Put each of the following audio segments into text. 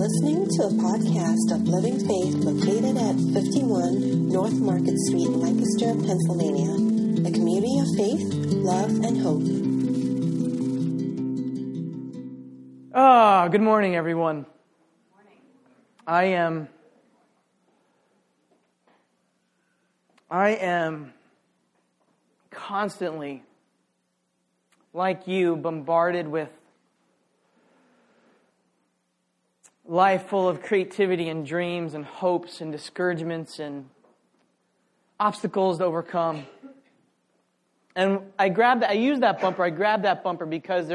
listening to a podcast of Living Faith located at 51 North Market Street, Lancaster, Pennsylvania, a community of faith, love, and hope. Good morning, everyone. Morning. I am constantly, like you, bombarded with life full of creativity and dreams and hopes and discouragements and obstacles to overcome. And I grabbed that bumper because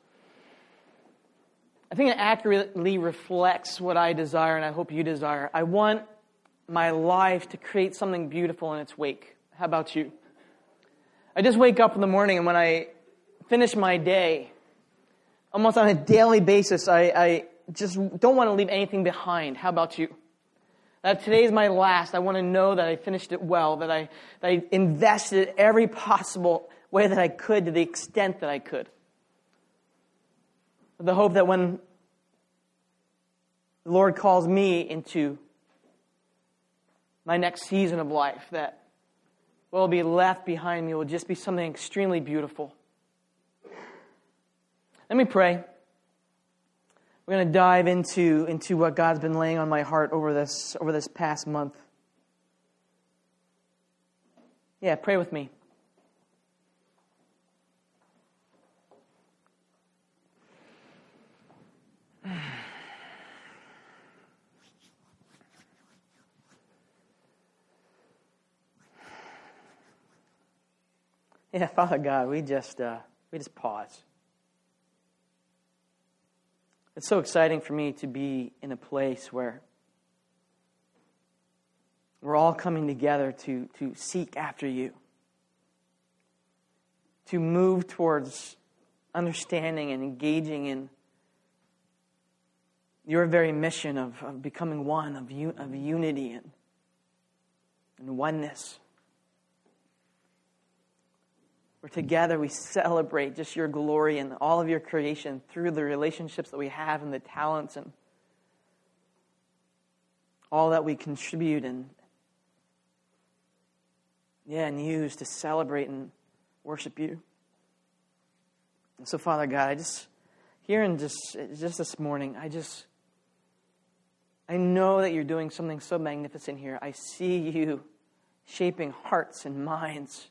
I think it accurately reflects what I desire and I hope you desire. I want my life to create something beautiful in its wake. How about you? I just wake up in the morning and when I finish my day, almost on a daily basis, I just don't want to leave anything behind. How about you? That today's my last. I want to know that I finished it well, that I invested every possible way that I could to the extent that I could. With the hope that when the Lord calls me into my next season of life, that what will be left behind me will just be something extremely beautiful. Let me pray. We're going to dive into what God's been laying on my heart over this past month. Yeah, pray with me. Yeah, Father God, we just pause. It's so exciting for me to be in a place where we're all coming together to seek after you, to move towards understanding and engaging in your very mission of becoming one, of unity and oneness. Where together we celebrate just your glory and all of your creation through the relationships that we have and the talents and all that we contribute and use to celebrate and worship you. And so, Father God, I just this morning, I know that you're doing something so magnificent here. I see you shaping hearts and minds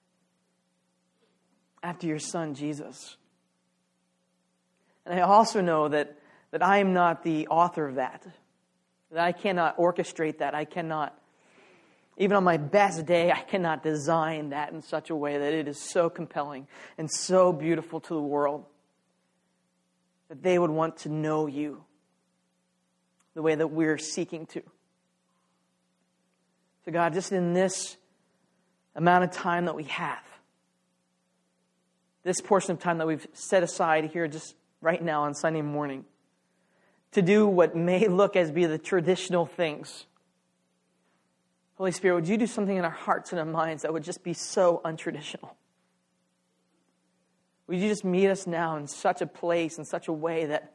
after your Son, Jesus. And I also know that I am not the author of that I cannot orchestrate that. I cannot, even on my best day, I cannot design that in such a way that it is so compelling and so beautiful to the world that they would want to know you the way that we're seeking to. So God, just in this amount of time that we have, this portion of time that we've set aside here just right now on Sunday morning, to do what may look as be the traditional things. Holy Spirit, would you do something in our hearts and our minds that would just be so untraditional? Would you just meet us now in such a place, in such a way that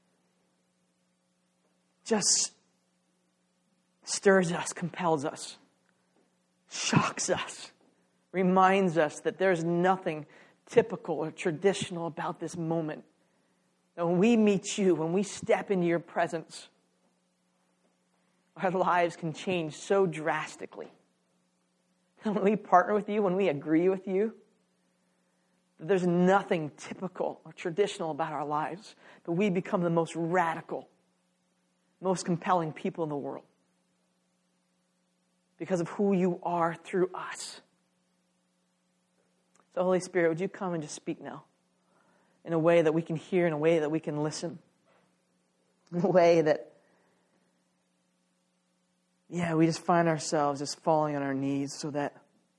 just stirs us, compels us, shocks us, reminds us that there's nothing typical or traditional about this moment. And when we meet you, when we step into your presence, our lives can change so drastically. And when we partner with you, when we agree with you, there's nothing typical or traditional about our lives, but we become the most radical, most compelling people in the world because of who you are through us. So, Holy Spirit, would you come and just speak now in a way that we can hear, in a way that we can listen, in a way that, we just find ourselves just falling on our knees so that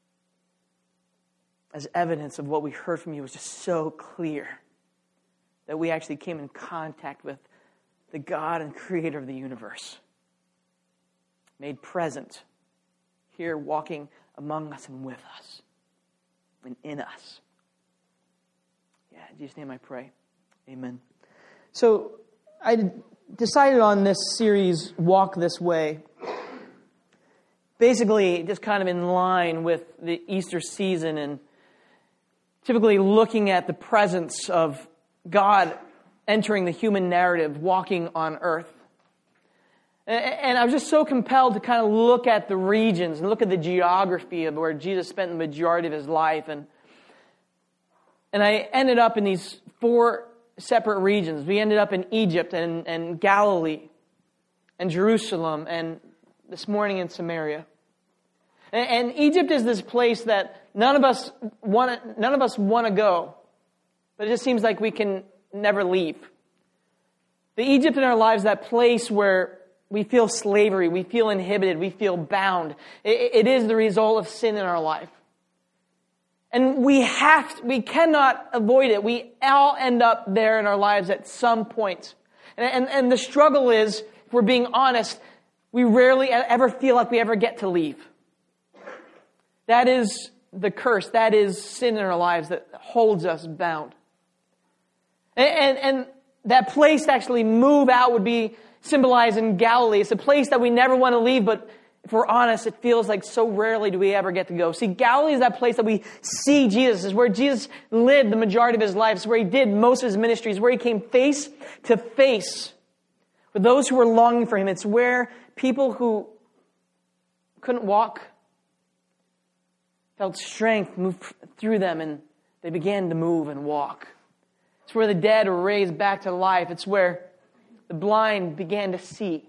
as evidence of what we heard from you was just so clear that we actually came in contact with the God and creator of the universe, made present here walking among us and with us and in us. In Jesus' name I pray. Amen. So I decided on this series, Walk This Way, basically just kind of in line with the Easter season and typically looking at the presence of God entering the human narrative, walking on earth. And I was just so compelled to kind of look at the regions and look at the geography of where Jesus spent the majority of his life. And I ended up in these 4 separate regions. We ended up in Egypt and Galilee and Jerusalem and this morning in Samaria. And Egypt is this place that none of us want to go, but it just seems like we can never leave. The Egypt in our lives, that place where we feel slavery, we feel inhibited, we feel bound. It is the result of sin in our life. And we cannot avoid it. We all end up there in our lives at some point. And the struggle is, if we're being honest, we rarely ever feel like we ever get to leave. That is the curse. That is sin in our lives that holds us bound. And that place to actually move out would be symbolized in Galilee. It's a place that we never want to leave, but if we're honest, it feels like so rarely do we ever get to go. See, Galilee is that place that we see Jesus. It's where Jesus lived the majority of his life. It's where he did most of his ministries, where he came face to face with those who were longing for him. It's where people who couldn't walk felt strength move through them, and they began to move and walk. It's where the dead were raised back to life. It's where the blind began to see.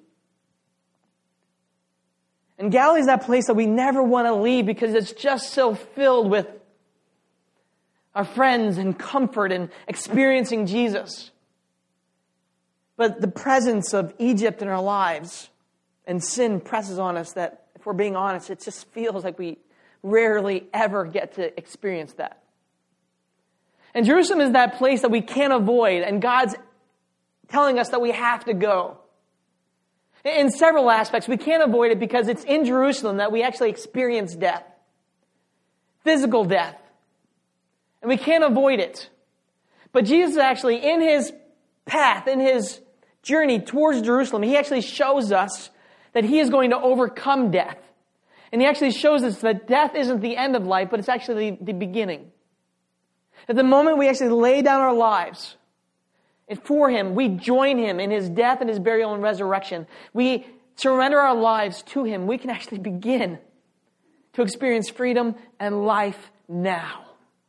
And Galilee is that place that we never want to leave because it's just so filled with our friends and comfort and experiencing Jesus. But the presence of Egypt in our lives and sin presses on us that, if we're being honest, it just feels like we rarely ever get to experience that. And Jerusalem is that place that we can't avoid, and God's telling us that we have to go. In several aspects, we can't avoid it because it's in Jerusalem that we actually experience death. Physical death. And we can't avoid it. But Jesus actually, in his path, in his journey towards Jerusalem, he actually shows us that he is going to overcome death. And he actually shows us that death isn't the end of life, but it's actually the beginning. At the moment we actually lay down our lives for him, we join him in his death and his burial and resurrection. We surrender our lives to him. We can actually begin to experience freedom and life now.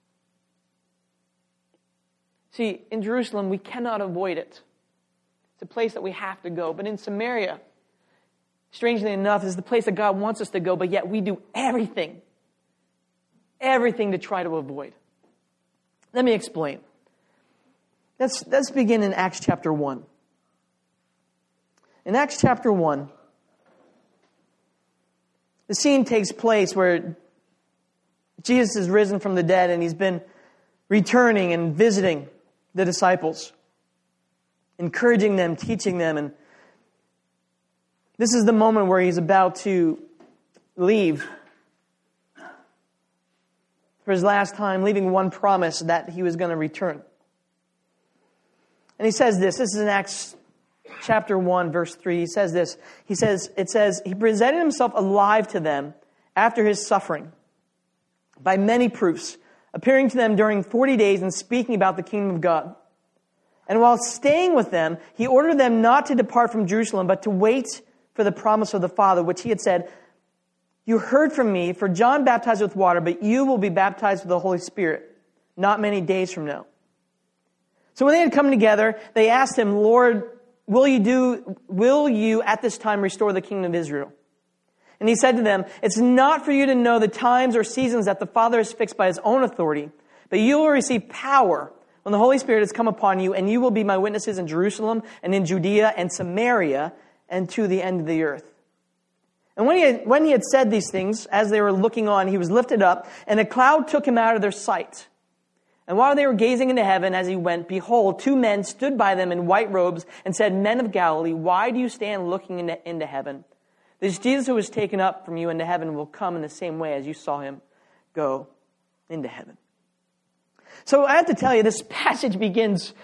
See, in Jerusalem, we cannot avoid it. It's a place that we have to go. But in Samaria, strangely enough, is the place that God wants us to go, but yet we do everything to try to avoid. Let me explain. Let's begin in Acts chapter 1. In Acts chapter 1, the scene takes place where Jesus is risen from the dead and he's been returning and visiting the disciples, encouraging them, teaching them. And this is the moment where he's about to leave for his last time, leaving one promise that he was going to return. And he says this. This is in Acts chapter 1, verse 3. He says this. It says, he presented himself alive to them after his suffering by many proofs, appearing to them during 40 days and speaking about the kingdom of God. And while staying with them, he ordered them not to depart from Jerusalem, but to wait for the promise of the Father, which he had said, you heard from me, for John baptized with water, but you will be baptized with the Holy Spirit not many days from now. So when they had come together, they asked him, Lord, will you at this time restore the kingdom of Israel? And he said to them, it's not for you to know the times or seasons that the Father has fixed by his own authority, but you will receive power when the Holy Spirit has come upon you, and you will be my witnesses in Jerusalem and in Judea and Samaria and to the end of the earth. And when he had said these things, as they were looking on, he was lifted up, and a cloud took him out of their sight. And while they were gazing into heaven as he went, behold, 2 men stood by them in white robes and said, Men of Galilee, why do you stand looking into heaven? This Jesus who was taken up from you into heaven will come in the same way as you saw him go into heaven. So I have to tell you, this passage begins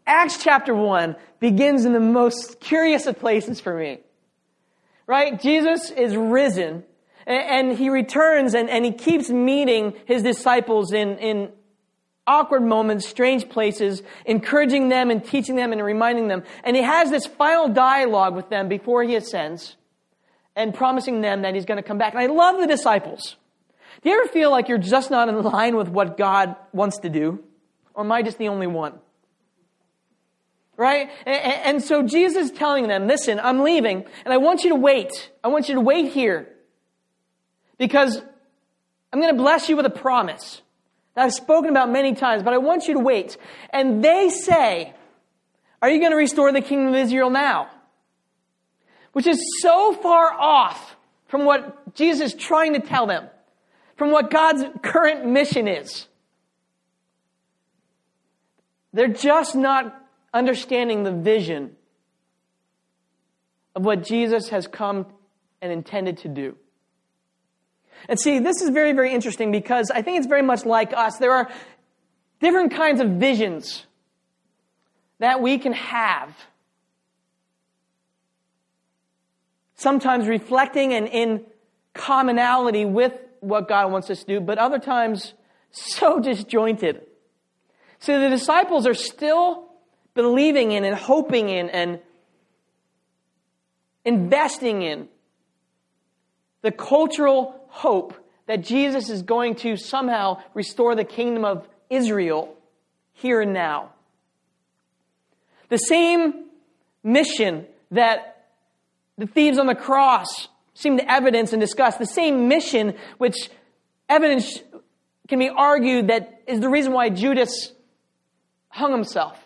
Acts chapter 1 begins in the most curious of places for me. Right? Jesus is risen, and he returns, and he keeps meeting his disciples in awkward moments, strange places, encouraging them and teaching them and reminding them. And he has this final dialogue with them before he ascends and promising them that he's going to come back. And I love the disciples. Do you ever feel like you're just not in line with what God wants to do? Or am I just the only one? Right? And so Jesus is telling them, listen, I'm leaving, and I want you to wait. I want you to wait here. Because I'm going to bless you with a promise that I've spoken about many times, but I want you to wait. And they say, are you going to restore the kingdom of Israel now? Which is so far off from what Jesus is trying to tell them, from what God's current mission is. They're just not understanding the vision of what Jesus has come and intended to do. And see, this is very, very interesting because I think it's very much like us. There are different kinds of visions that we can have. Sometimes reflecting and in commonality with what God wants us to do, but other times so disjointed. So the disciples are still believing in and hoping in and investing in the cultural hope that Jesus is going to somehow restore the kingdom of Israel here and now. The same mission that the thieves on the cross seem to evidence and discuss, the same mission which evidence can be argued that is the reason why Judas hung himself.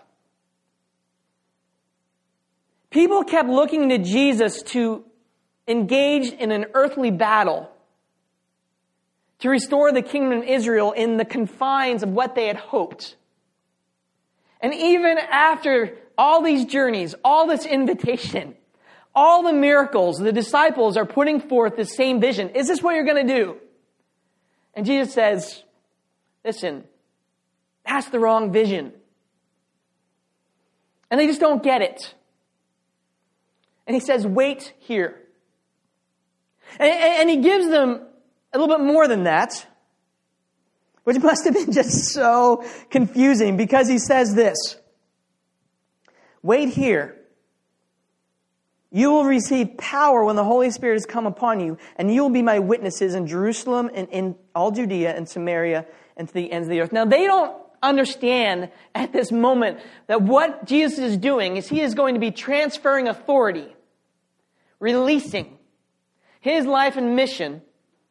People kept looking to Jesus to engage in an earthly battle to restore the kingdom of Israel in the confines of what they had hoped. And even after all these journeys, all this invitation, all the miracles, the disciples are putting forth the same vision. Is this what you're going to do? And Jesus says, listen, that's the wrong vision. And they just don't get it. And he says, wait here. And he gives them a little bit more than that, which must have been just so confusing because he says this, wait here. You will receive power when the Holy Spirit has come upon you, and you will be my witnesses in Jerusalem and in all Judea and Samaria and to the ends of the earth. Now, they don't understand at this moment that what Jesus is doing is he is going to be transferring authority, releasing his life and mission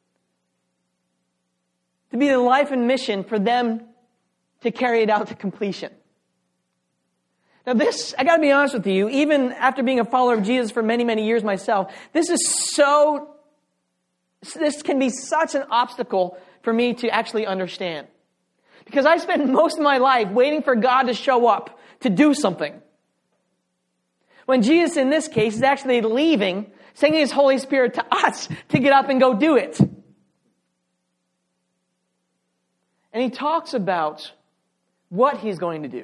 to be the life and mission for them to carry it out to completion. Now this, I gotta be honest with you, even after being a follower of Jesus for many, many years myself, this can be such an obstacle for me to actually understand. Because I spent most of my life waiting for God to show up, to do something. When Jesus, in this case, is actually leaving, sending his Holy Spirit to us to get up and go do it. And he talks about what he's going to do.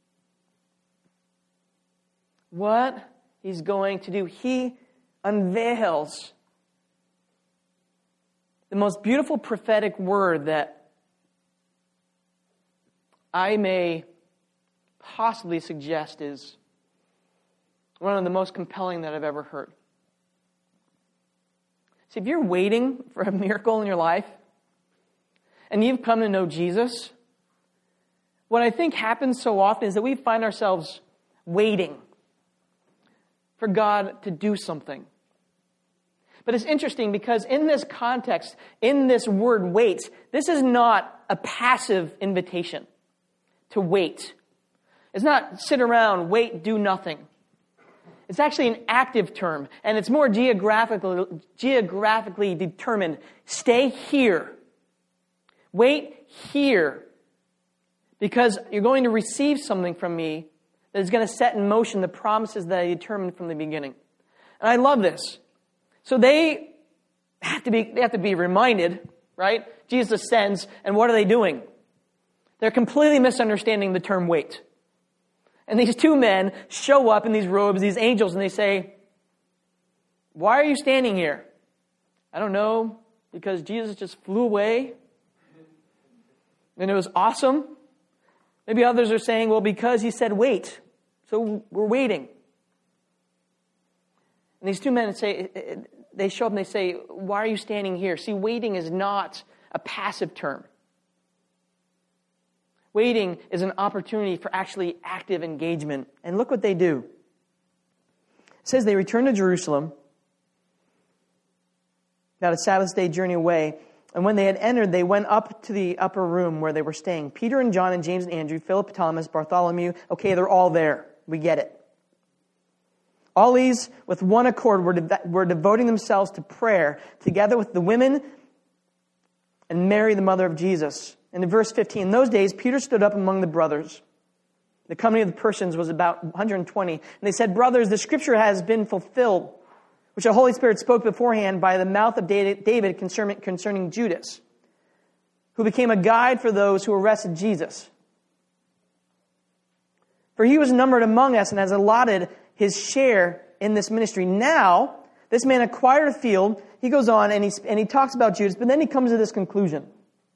What he's going to do. He unveils the most beautiful prophetic word that I may possibly suggest is one of the most compelling that I've ever heard. See, if you're waiting for a miracle in your life, and you've come to know Jesus, what I think happens so often is that we find ourselves waiting for God to do something. But it's interesting because in this context, in this word wait, this is not a passive invitation to wait. It's not sit around, wait, do nothing. It's actually an active term, and it's more geographically determined. Stay here. Wait here, because you're going to receive something from me that is going to set in motion the promises that I determined from the beginning. And I love this. So they have to be reminded, right? Jesus ascends, and what are they doing? They're completely misunderstanding the term wait. And these two men show up in these robes, these angels, and they say, "Why are you standing here?" "I don't know, because Jesus just flew away. And it was awesome." Maybe others are saying, "Well, because he said wait. So we're waiting." And these two men they show up and they say, "Why are you standing here?" See, waiting is not a passive term. Waiting is an opportunity for actually active engagement. And look what they do. It says they returned to Jerusalem, about a Sabbath day journey away. And when they had entered, they went up to the upper room where they were staying. Peter and John and James and Andrew, Philip, Thomas, Bartholomew. Okay, they're all there. We get it. All these, with one accord, were devoting themselves to prayer, together with the women and Mary, the mother of Jesus. And in verse 15, in those days, Peter stood up among the brothers. The company of the persons was about 120. And they said, "Brothers, the scripture has been fulfilled, which the Holy Spirit spoke beforehand by the mouth of David concerning Judas, who became a guide for those who arrested Jesus. For he was numbered among us and has allotted his share in this ministry. Now, this man acquired a field." He goes on and he talks about Judas, but then he comes to this conclusion.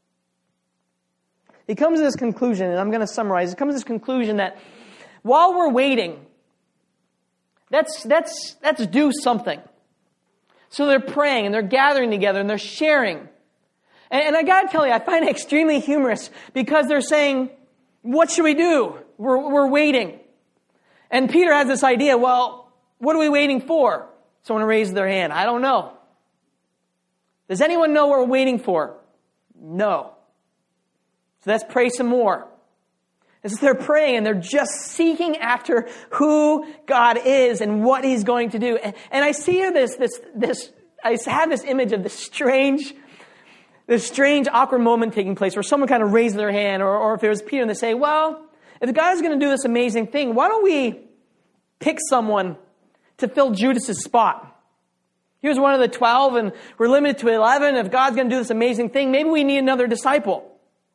He comes to this conclusion, and I'm going to summarize. He comes to this conclusion that while we're waiting, let's do something. So they're praying, and they're gathering together, and they're sharing. And I got to tell you, I find it extremely humorous because they're saying, "What should we do? We're waiting." And Peter has this idea, well, what are we waiting for? Someone raised their hand. I don't know. Does anyone know what we're waiting for? No. So let's pray some more. As they're praying and they're just seeking after who God is and what he's going to do. And I see here I have this image of this strange awkward moment taking place where someone kind of raised their hand, or if it was Peter and they say, well, if God's going to do this amazing thing, why don't we pick someone to fill Judas's spot? He was one of the 12 and we're limited to 11. If God's going to do this amazing thing, maybe we need another disciple.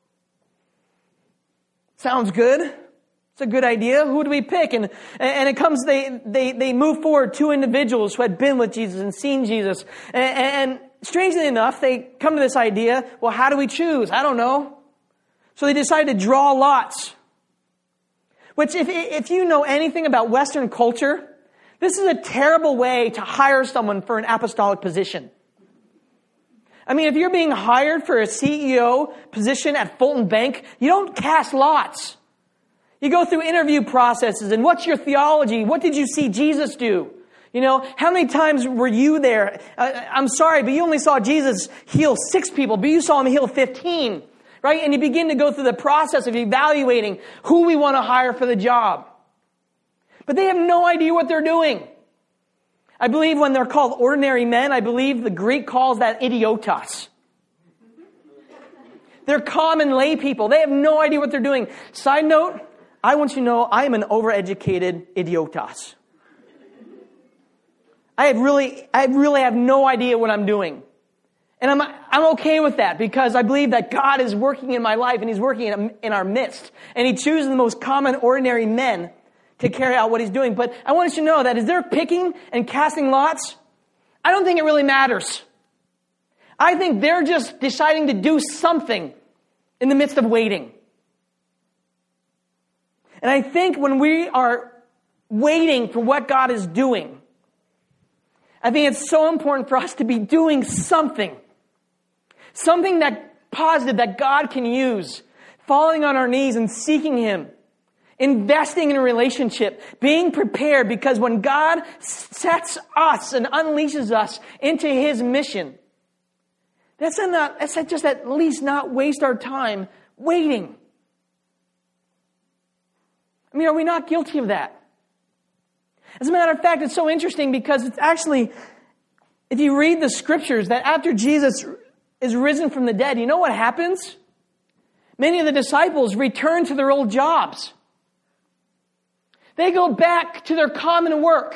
Sounds good. It's a good idea. Who do we pick? And it comes, they move forward two individuals who had been with Jesus and seen Jesus. And strangely enough, they come to this idea, well, how do we choose? I don't know. So they decide to draw lots. Which, if you know anything about Western culture, this is a terrible way to hire someone for an apostolic position. I mean, if you're being hired for a CEO position at Fulton Bank, you don't cast lots. You go through interview processes and what's your theology? What did you see Jesus do? You know, how many times were you there? I'm sorry, but you only saw Jesus heal 6 people, but you saw him heal 15, right? And you begin to go through the process of evaluating who we want to hire for the job. But they have no idea what they're doing. I believe when they're called ordinary men, I believe the Greek calls that idiotas. They're common lay people. They have no idea what they're doing. Side note, I want you to know I am an overeducated idiotas. I really have no idea what I'm doing. And I'm okay with that because I believe that God is working in my life and he's working in our midst. And he chooses the most common, ordinary men to carry out what he's doing. But I want you to know that as they're picking and casting lots, I don't think it really matters. I think they're just deciding to do something in the midst of waiting. And I think when we are waiting for what God is doing, I think it's so important for us to be doing something. Something that positive that God can use. Falling on our knees and seeking him. Investing in a relationship, being prepared, because when God sets us and unleashes us into his mission, that's just at least not waste our time waiting. I mean, are we not guilty of that? As a matter of fact, it's so interesting because it's actually, if you read the scriptures, that after Jesus is risen from the dead, you know what happens? Many of the disciples return to their old jobs. They go back to their common work.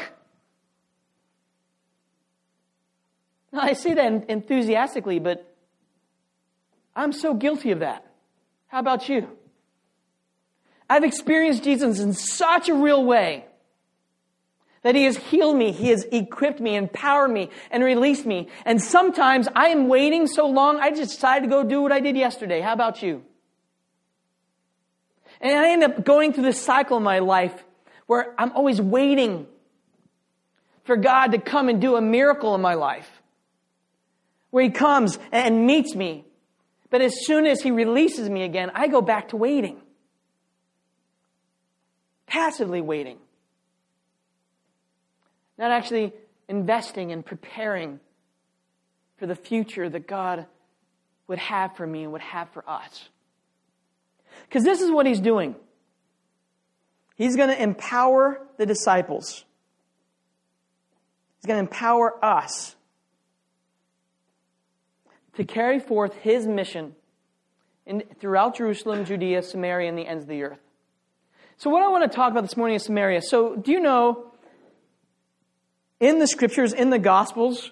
Now, I say that enthusiastically, but I'm so guilty of that. How about you? I've experienced Jesus in such a real way that He has healed me, He has equipped me, empowered me, and released me. And sometimes I am waiting so long, I just decide to go do what I did yesterday. How about you? And I end up going through this cycle in my life where I'm always waiting for God to come and do a miracle in my life. Where He comes and meets me. But as soon as He releases me again, I go back to waiting. Passively waiting. Not actually investing and preparing for the future that God would have for me and would have for us. Because this is what He's doing. He's going to empower the disciples. He's going to empower us to carry forth His mission throughout Jerusalem, Judea, Samaria, and the ends of the earth. So what I want to talk about this morning is Samaria. So do you know, in the Scriptures, in the Gospels,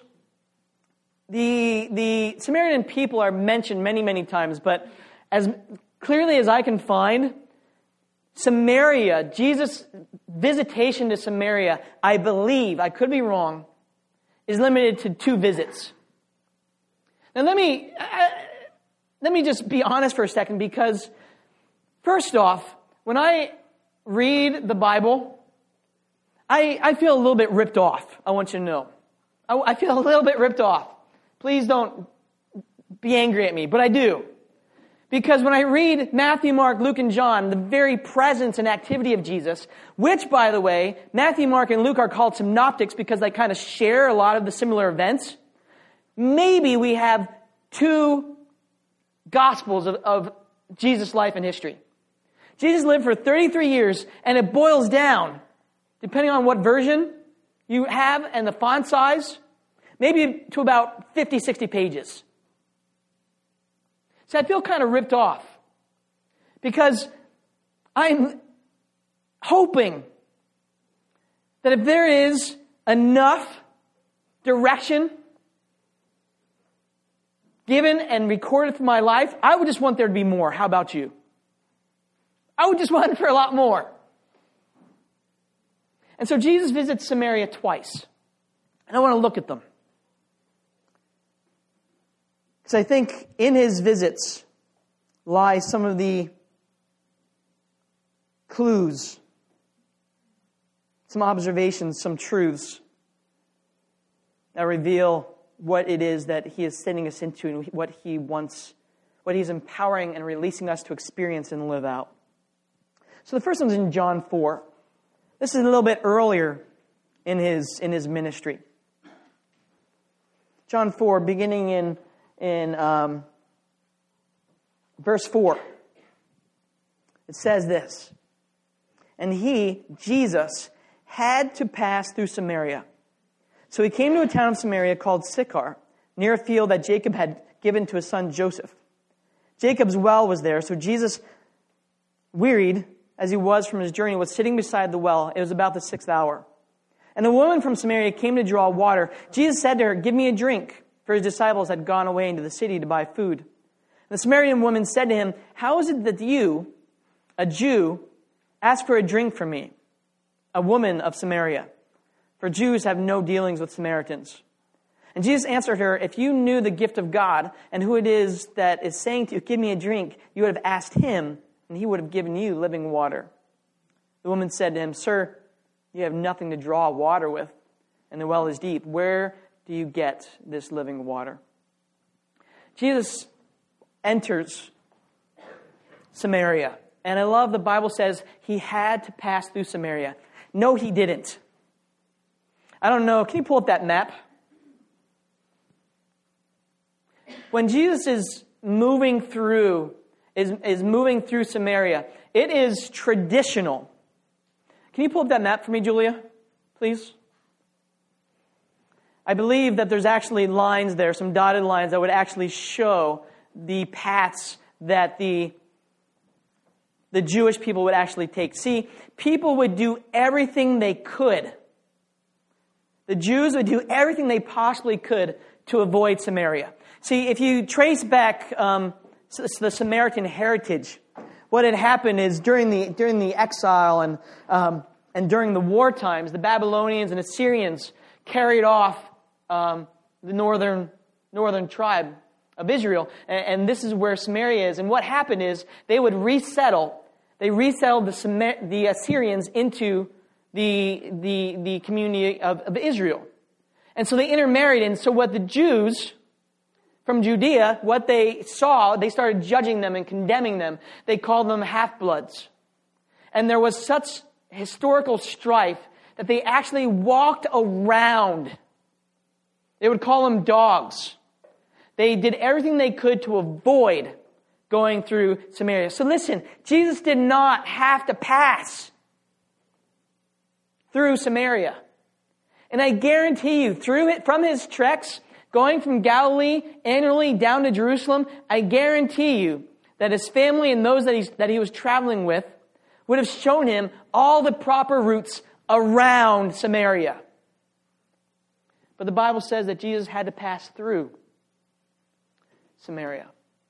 the Samaritan people are mentioned many, many times, but as clearly as I can find, Samaria, Jesus' visitation to Samaria, I believe, I could be wrong, is limited to 2 visits. Now let me just be honest for a second, because first off, when I read the Bible, I feel a little bit ripped off. I want you to know. I feel a little bit ripped off. Please don't be angry at me, but I do. Because when I read Matthew, Mark, Luke, and John, the very presence and activity of Jesus, which, by the way, Matthew, Mark, and Luke are called synoptics because they kind of share a lot of the similar events. Maybe we have 2 Gospels of Jesus' life and history. Jesus lived for 33 years, and it boils down, depending on what version you have and the font size, maybe to about 50, 60 pages. So I feel kind of ripped off because I'm hoping that if there is enough direction given and recorded for my life, I would just want there to be more. How about you? I would just want it for a lot more. And so Jesus visits Samaria twice. And I want to look at them. Because I think in His visits lie some of the clues, some observations, some truths that reveal what it is that He is sending us into and what He's empowering and releasing us to experience and live out. So the first one's in John 4. This is a little bit earlier in his ministry. John 4, beginning in verse 4. It says this, "And He, Jesus, had to pass through Samaria. So He came to a town of Samaria called Sychar, near a field that Jacob had given to his son Joseph. Jacob's well was there, so Jesus, wearied as He was from His journey, was sitting beside the well. It was about the 6th hour. And the woman from Samaria came to draw water. Jesus said to her, 'Give me a drink,' for His disciples had gone away into the city to buy food. And the Samaritan woman said to Him, 'How is it that you, a Jew, ask for a drink from me, a woman of Samaria? For Jews have no dealings with Samaritans.' And Jesus answered her, 'If you knew the gift of God and who it is that is saying to you, "Give me a drink," you would have asked Him, and He would have given you living water.' The woman said to Him, 'Sir, you have nothing to draw water with, and the well is deep. Where do you get this living water?'" Jesus enters Samaria. And I love the Bible says He had to pass through Samaria. No, He didn't. I don't know. Can you pull up that map? When Jesus is moving through Samaria, it is traditional. Can you pull up that map for me, Julia, please? I believe that there's actually lines there, some dotted lines that would actually show the paths that the Jewish people would actually take. See, people would do everything they could. The Jews would do everything they possibly could to avoid Samaria. See, if you trace back the Samaritan heritage, What had happened is during the exile and during the war times, the Babylonians and Assyrians carried off the northern tribe of Israel, and this is where Samaria is. And what happened is they would resettle. They resettled the Assyrians into the community of Israel, and so they intermarried. And so what the Jews from Judea, what they saw, they started judging them and condemning them. They called them half-bloods. And there was such historical strife that they actually walked around. They would call them dogs. They did everything they could to avoid going through Samaria. So listen, Jesus did not have to pass through Samaria. And I guarantee you, from his treks, going from Galilee annually down to Jerusalem, I guarantee you that his family and those that he was traveling with would have shown him all the proper routes around Samaria. But the Bible says that Jesus had to pass through Samaria.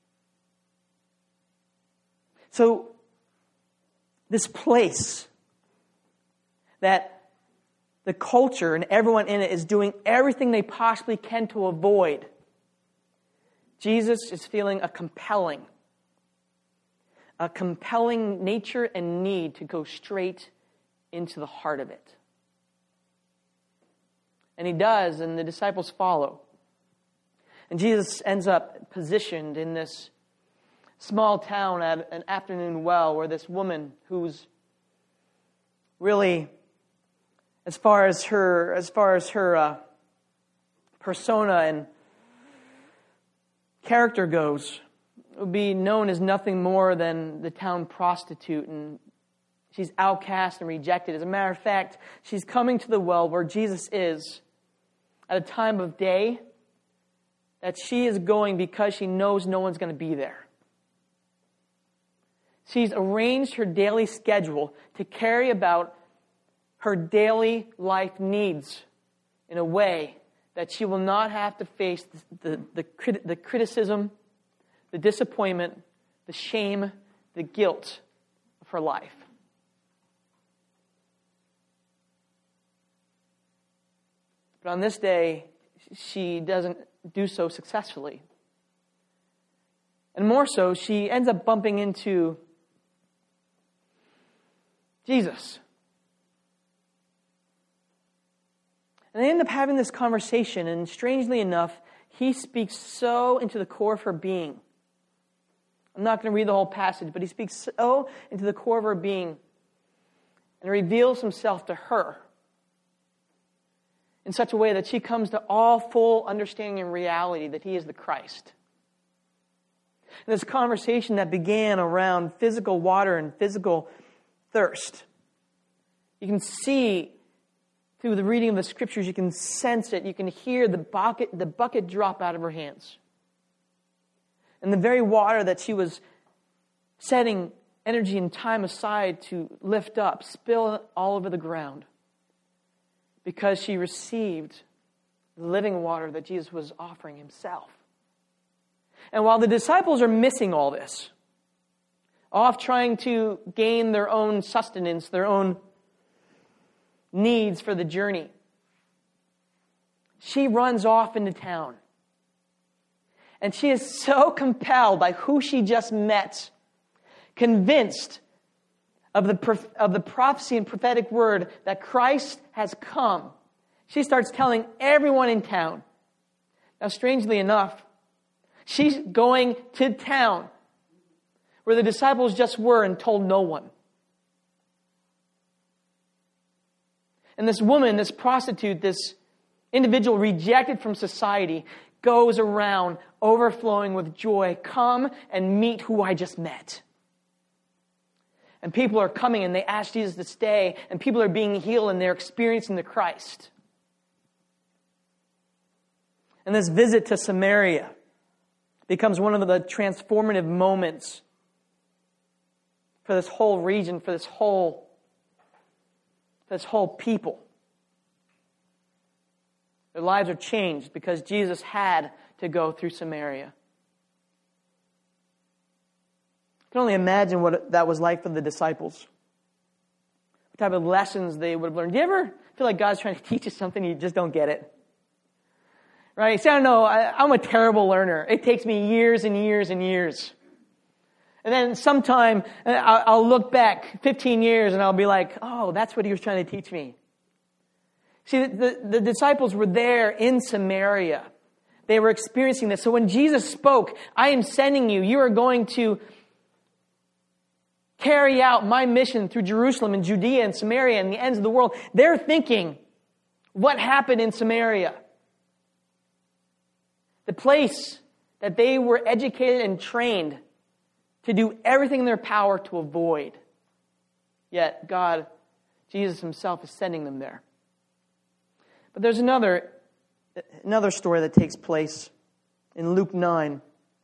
So, this place that the culture and everyone in it is doing everything they possibly can to avoid, Jesus is feeling a compelling nature and need to go straight into the heart of it. And he does, and the disciples follow. And Jesus ends up positioned in this small town at an afternoon well where this woman who's really, as far as her persona and character goes, would be known as nothing more than the town prostitute, and she's outcast and rejected. As a matter of fact, she's coming to the well where Jesus is at a time of day that she is going because she knows no one's going to be there. She's arranged her daily schedule to carry about her daily life needs in a way that she will not have to face the criticism, the disappointment, the shame, the guilt of her life. But on this day, she doesn't do so successfully. And more so, she ends up bumping into Jesus. And they end up having this conversation, and strangely enough, he speaks so into the core of her being. I'm not going to read the whole passage, but he speaks so into the core of her being and reveals himself to her in such a way that she comes to all full understanding and reality that he is the Christ. And this conversation that began around physical water and physical thirst, you can see through the reading of the Scriptures, you can sense it, you can hear the bucket drop out of her hands. And the very water that she was setting energy and time aside to lift up, spill all over the ground, because she received the living water that Jesus was offering himself. And while the disciples are missing all this, off trying to gain their own sustenance, their own needs for the journey, she runs off into town. And she is so compelled by who she just met, convinced of the prophecy and prophetic word that Christ has come. She starts telling everyone in town. Now, strangely enough, she's going to town where the disciples just were and told no one. And this woman, this prostitute, this individual rejected from society, goes around overflowing with joy. Come and meet who I just met. And people are coming and they ask Jesus to stay, and people are being healed and they're experiencing the Christ. And this visit to Samaria becomes one of the transformative moments for this whole region, for this whole people. Their lives are changed because Jesus had to go through Samaria. can only imagine what that was like for the disciples. What type of lessons they would have learned. Do you ever feel like God's trying to teach you something and you just don't get it? Right? See, I don't know. I'm a terrible learner. It takes me years and years and years. And then sometime I'll look back 15 years and I'll be like, oh, that's what he was trying to teach me. See, the disciples were there in Samaria. They were experiencing this. So when Jesus spoke, I am sending you. You are going to carry out my mission through Jerusalem and Judea and Samaria and the ends of the world. They're thinking, what happened in Samaria? The place that they were educated and trained to do everything in their power to avoid. Yet God, Jesus himself, is sending them there. But there's another story that takes place in Luke 9,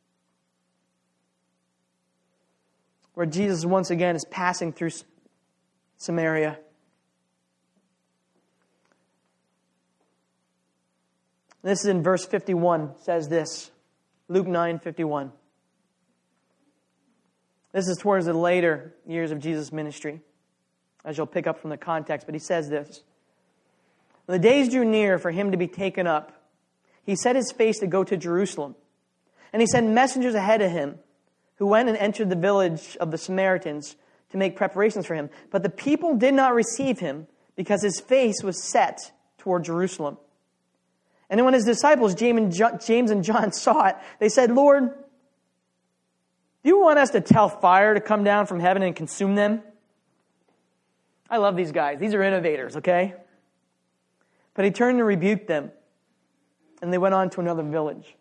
where Jesus once again is passing through Samaria. This is in verse 51, says this, Luke 9:51. This is towards the later years of Jesus' ministry, as you'll pick up from the context, but he says this. When the days drew near for him to be taken up, he set his face to go to Jerusalem. And he sent messengers ahead of him, who went and entered the village of the Samaritans to make preparations for him. But the people did not receive him, because his face was set toward Jerusalem. And when his disciples, James and John, saw it, they said, Lord, do you want us to tell fire to come down from heaven and consume them? I love these guys. These are innovators, okay? But he turned and rebuked them, and they went on to another village.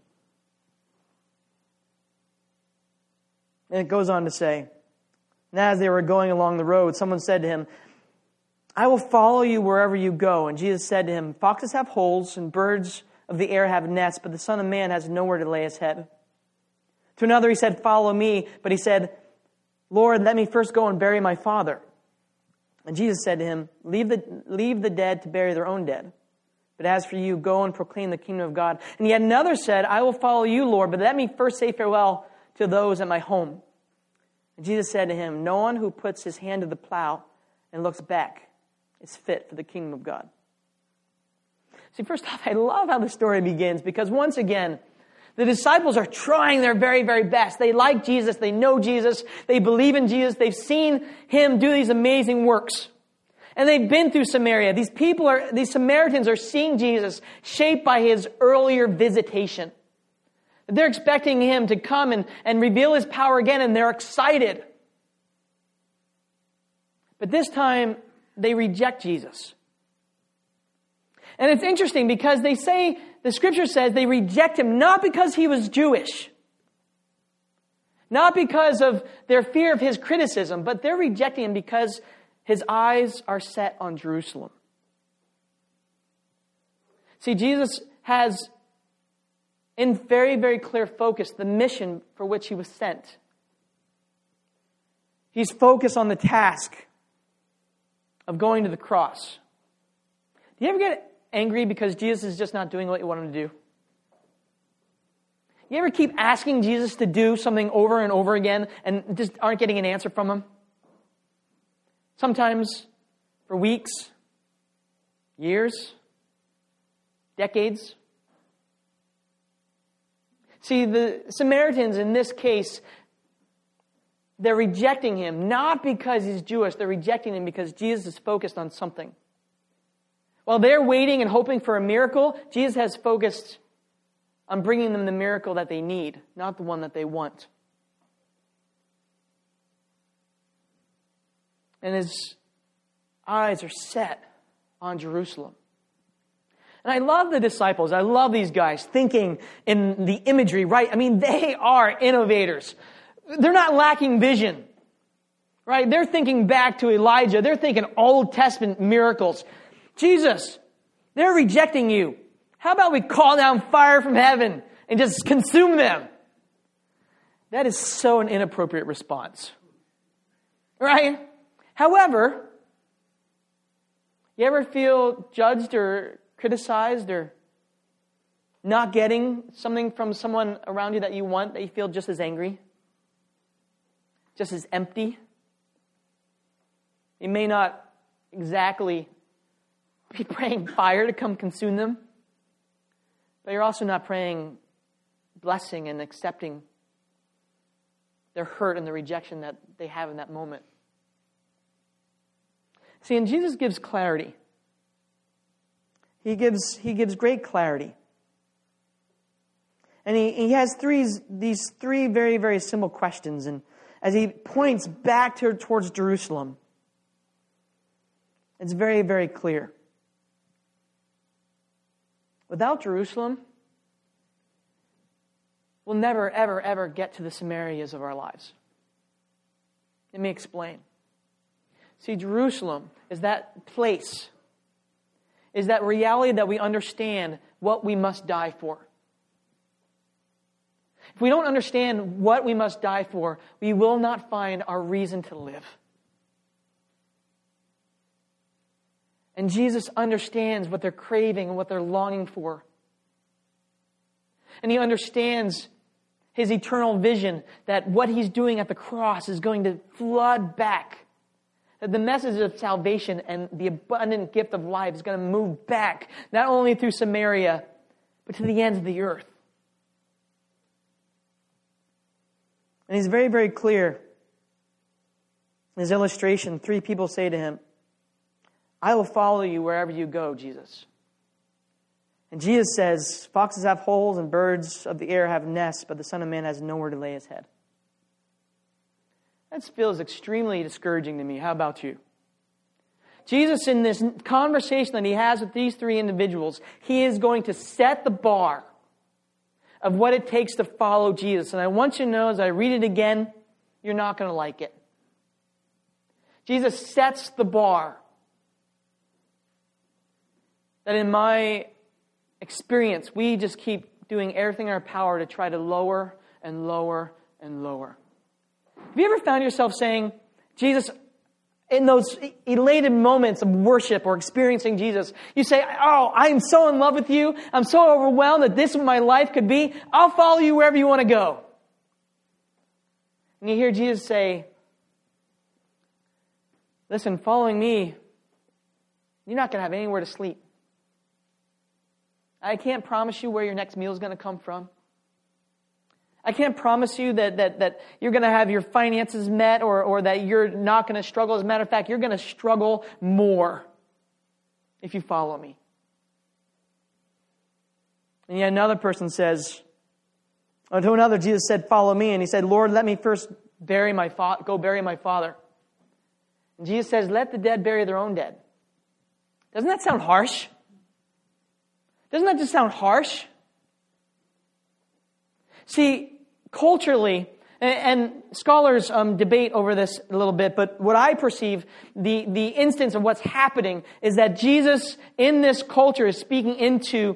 And it goes on to say, and as they were going along the road, someone said to him, I will follow you wherever you go. And Jesus said to him, foxes have holes and birds of the air have nests, but the Son of Man has nowhere to lay his head. To another he said, follow me. But he said, Lord, let me first go and bury my father. And Jesus said to him, leave the dead to bury their own dead. But as for you, go and proclaim the kingdom of God. And yet another said, I will follow you, Lord, but let me first say farewell to those at my home. And Jesus said to him, no one who puts his hand to the plow and looks back is fit for the kingdom of God. See, first off, I love how the story begins, because once again, the disciples are trying their very, very best. They like Jesus. They know Jesus. They believe in Jesus. They've seen him do these amazing works. And they've been through Samaria. These Samaritans are seeing Jesus shaped by his earlier visitation. They're expecting him to come and reveal his power again, and they're excited. But this time, they reject Jesus. And it's interesting because the scripture says they reject him not because he was Jewish, not because of their fear of his criticism, but they're rejecting him because his eyes are set on Jerusalem. See, Jesus has in very, very clear focus the mission for which he was sent. He's focused on the task of going to the cross. Do you ever get angry because Jesus is just not doing what you want him to do? You ever keep asking Jesus to do something over and over again and just aren't getting an answer from him? Sometimes for weeks, years, decades. See, the Samaritans in this case, they're rejecting him not because he's Jewish. They're rejecting him because Jesus is focused on something. While they're waiting and hoping for a miracle, Jesus has focused on bringing them the miracle that they need, not the one that they want. And his eyes are set on Jerusalem. And I love the disciples. I love these guys thinking in the imagery, right? I mean, they are innovators. They're not lacking vision, right? They're thinking back to Elijah. They're thinking Old Testament miracles. Jesus, they're rejecting you. How about we call down fire from heaven and just consume them? That is so an inappropriate response, right? However, you ever feel judged or criticized or not getting something from someone around you that you want, that you feel just as angry? just as empty. You may not exactly be praying fire to come consume them, but you're also not praying blessing and accepting their hurt and the rejection that they have in that moment. See, and Jesus gives clarity. He gives great clarity. And he has these three very, very simple questions. And as he points back towards Jerusalem, it's very, very clear. Without Jerusalem, we'll never, ever, ever get to the Samarias of our lives. Let me explain. See, Jerusalem is that place, is that reality that we understand what we must die for. If we don't understand what we must die for, we will not find our reason to live. And Jesus understands what they're craving and what they're longing for. And he understands his eternal vision that what he's doing at the cross is going to flood back. That the message of salvation and the abundant gift of life is going to move back, not only through Samaria, but to the ends of the earth. And he's very, very clear. In his illustration, 3 people say to him, I will follow you wherever you go, Jesus. And Jesus says, foxes have holes and birds of the air have nests, but the Son of Man has nowhere to lay his head. That feels extremely discouraging to me. How about you? Jesus, in this conversation that he has with these 3 individuals, he is going to set the bar of what it takes to follow Jesus. And I want you to know, as I read it again, you're not going to like it. Jesus sets the bar that in my experience, we just keep doing everything in our power to try to lower and lower and lower. Have you ever found yourself saying, Jesus, in those elated moments of worship or experiencing Jesus, you say, oh, I am so in love with you. I'm so overwhelmed that this is what my life could be. I'll follow you wherever you want to go. And you hear Jesus say, listen, following me, you're not going to have anywhere to sleep. I can't promise you where your next meal is going to come from. I can't promise you that you're going to have your finances met or that you're not going to struggle. As a matter of fact, you're going to struggle more if you follow me. And yet another person says, to another, Jesus said, follow me. And he said, Lord, let me first go bury my father. And Jesus says, let the dead bury their own dead. Doesn't that sound harsh? Doesn't that just sound harsh? See, culturally, and scholars debate over this a little bit, but what I perceive, the instance of what's happening is that Jesus in this culture is speaking into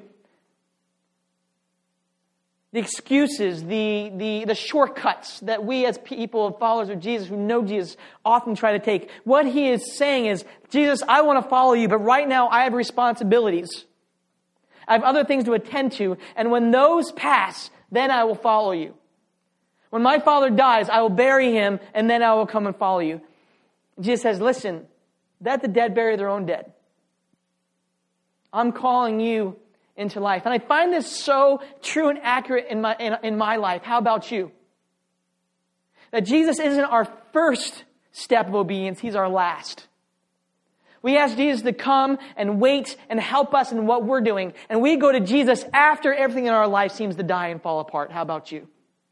the excuses, the shortcuts that we as people, followers of Jesus who know Jesus, often try to take. What he is saying is, Jesus, I want to follow you, but right now I have responsibilities. I have other things to attend to, and when those pass, then I will follow you. When my father dies, I will bury him, and then I will come and follow you. Jesus says, listen, let the dead bury their own dead. I'm calling you into life. And I find this so true and accurate in my life. How about you? That Jesus isn't our first step of obedience, he's our last. We ask Jesus to come and wait and help us in what we're doing. And we go to Jesus after everything in our life seems to die and fall apart. How about you?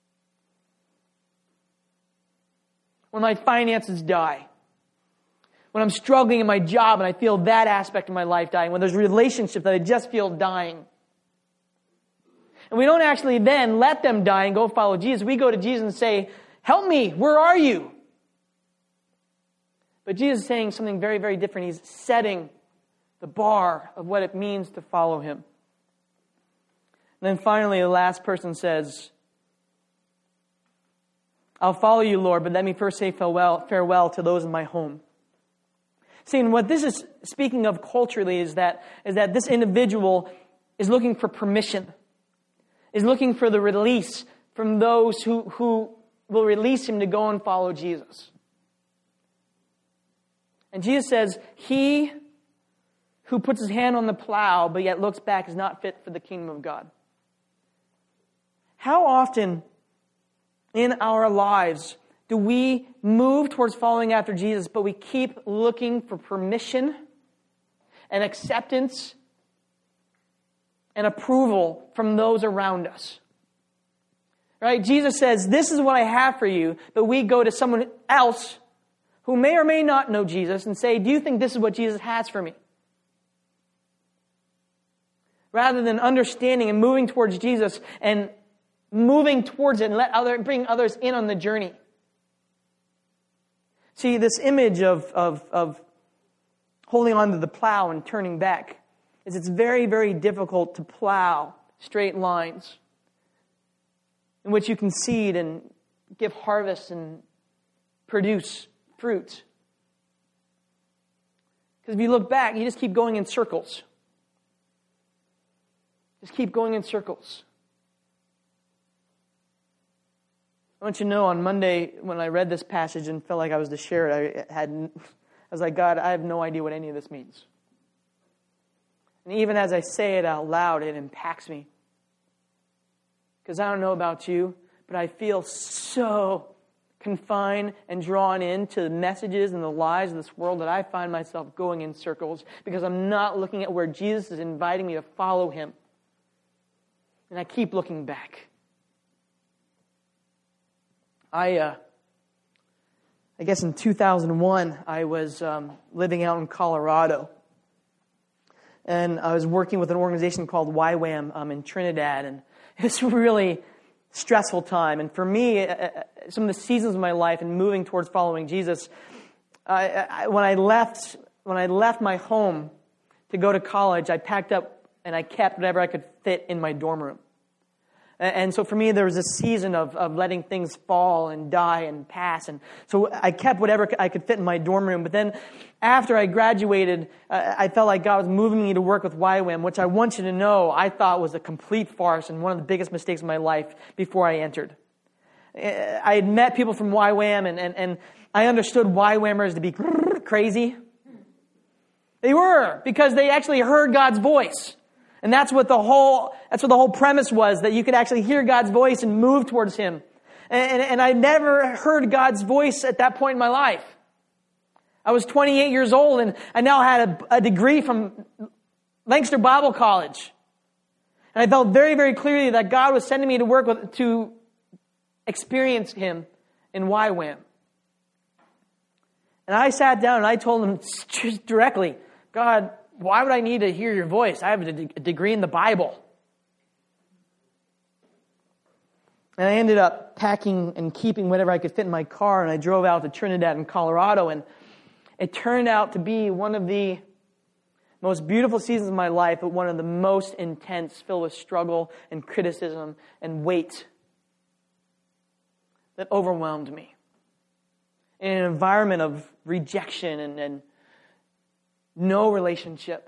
When my finances die. When I'm struggling in my job and I feel that aspect of my life dying. When there's relationships that I just feel dying. And we don't actually then let them die and go follow Jesus. We go to Jesus and say, help me, where are you? But Jesus is saying something very, very different. He's setting the bar of what it means to follow him. And then finally, the last person says, I'll follow you, Lord, but let me first say farewell to those in my home. See, and what this is speaking of culturally is that this individual is looking for permission, is looking for the release from those who will release him to go and follow Jesus. And Jesus says, he who puts his hand on the plow but yet looks back is not fit for the kingdom of God. How often in our lives do we move towards following after Jesus, but we keep looking for permission and acceptance and approval from those around us? Right? Jesus says, this is what I have for you, but we go to someone else who may or may not know Jesus and say, do you think this is what Jesus has for me? Rather than understanding and moving towards Jesus and moving towards it and bring others in on the journey. See, this image of holding on to the plow and turning back is it's very, very difficult to plow straight lines in which you can seed and give harvest and produce fruit. Because if you look back, you just keep going in circles. Just keep going in circles. I want you to know on Monday when I read this passage and felt like I was to share it, I was like, God, I have no idea what any of this means. And even as I say it out loud, it impacts me. Because I don't know about you, but I feel so confined and drawn into the messages and the lies of this world that I find myself going in circles because I'm not looking at where Jesus is inviting me to follow him. And I keep looking back. I guess in 2001, I was living out in Colorado. And I was working with an organization called YWAM in Trinidad. And it's a really stressful time. And for me, some of the seasons of my life and moving towards following Jesus, when I left my home to go to college, I packed up and I kept whatever I could fit in my dorm room. And so for me, there was a season of letting things fall and die and pass. And so I kept whatever I could fit in my dorm room. But then after I graduated, I felt like God was moving me to work with YWAM, which I want you to know I thought was a complete farce and one of the biggest mistakes of my life before I entered. I had met people from YWAM, and I understood YWAMers to be crazy. They were, because they actually heard God's voice. And that's what the whole premise was, that you could actually hear God's voice and move towards him. And I never heard God's voice at that point in my life. I was 28 years old, and I now had a degree from Lancaster Bible College. And I felt very, very clearly that God was sending me to work to experience him in YWAM. And I sat down and I told him just directly, God, why would I need to hear your voice? I have a degree in the Bible. And I ended up packing and keeping whatever I could fit in my car, and I drove out to Trinidad in Colorado, and it turned out to be one of the most beautiful seasons of my life, but one of the most intense, filled with struggle and criticism and weight that overwhelmed me. In an environment of rejection and no relationship.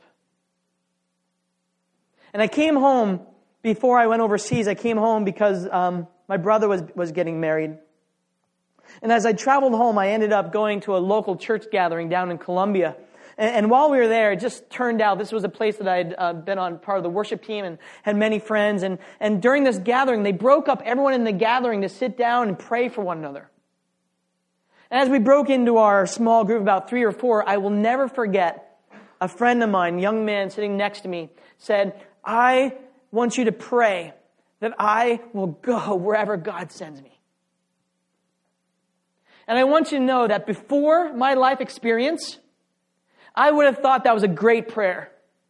And I came home before I went overseas. I came home because my brother was getting married. And as I traveled home, I ended up going to a local church gathering down in Columbia. And while we were there, it just turned out this was a place that I had been on part of the worship team and had many friends. And during this gathering, they broke up everyone in the gathering to sit down and pray for one another. And as we broke into our small group, about 3 or 4, I will never forget a friend of mine, young man sitting next to me, said, I want you to pray that I will go wherever God sends me. And I want you to know that before my life experience, I would have thought that was a great prayer.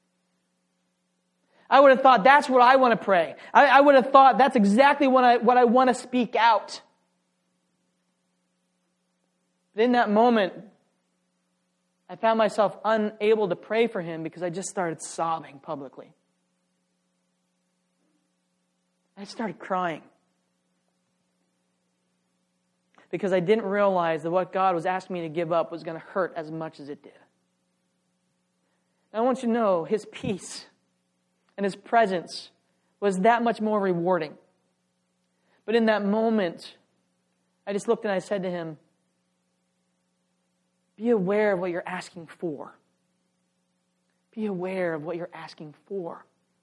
I would have thought that's what I want to pray. I would have thought that's exactly what I want to speak out. But in that moment, I found myself unable to pray for him because I just started sobbing publicly. I started crying. Because I didn't realize that what God was asking me to give up was going to hurt as much as it did. And I want you to know his peace and his presence was that much more rewarding. But in that moment, I just looked and I said to him, be aware of what you're asking for. Be aware of what you're asking for.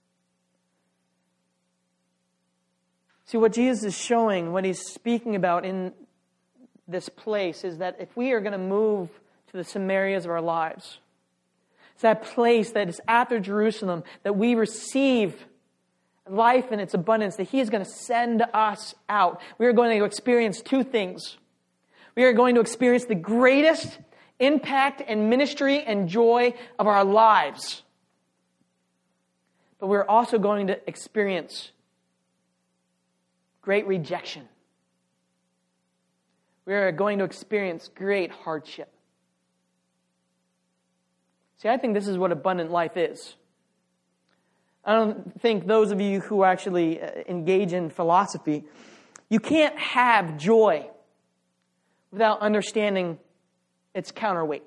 See, what Jesus is showing, what he's speaking about in this place is that if we are going to move to the Samarias of our lives, it's that place that is after Jerusalem, that we receive life in its abundance, that he is going to send us out. We are going to experience two things. We are going to experience the greatest impact and ministry and joy of our lives. But we're also going to experience great rejection. We are going to experience great hardship. See, I think this is what abundant life is. I don't think those of you who actually engage in philosophy, you can't have joy without understanding its counterweight.